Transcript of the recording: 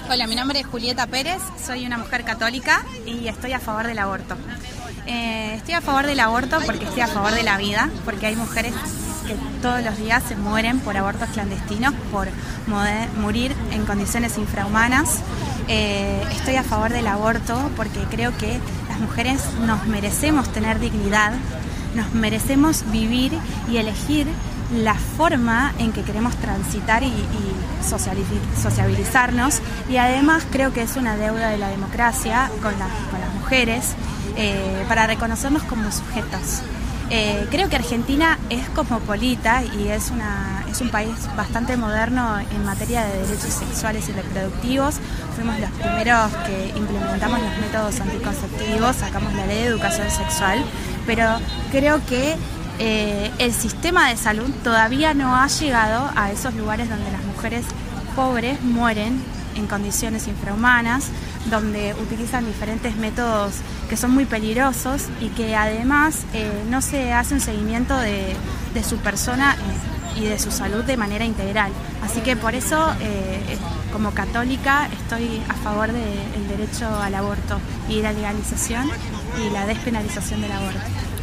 Hola, mi nombre es Julieta Pérez, soy una mujer católica y estoy a favor del aborto. Estoy a favor del aborto porque estoy a favor de la vida, porque hay mujeres que todos los días se mueren por abortos clandestinos, por morir en condiciones infrahumanas. Estoy a favor del aborto porque creo que las mujeres nos merecemos tener dignidad, nos merecemos vivir y elegir la forma en que queremos transitar y sociabilizarnos, y además creo que es una deuda de la democracia con las mujeres para reconocernos como sujetos. Creo que Argentina es cosmopolita y es un país bastante moderno en materia de derechos sexuales y reproductivos. Fuimos los primeros que implementamos los métodos anticonceptivos, sacamos la ley de educación sexual, pero creo que el sistema de salud todavía no ha llegado a esos lugares donde las mujeres pobres mueren en condiciones infrahumanas, donde utilizan diferentes métodos que son muy peligrosos y que además no se hace un seguimiento de su persona y de su salud de manera integral. Así que por eso, como católica, estoy a favor del derecho al aborto y la legalización y la despenalización del aborto.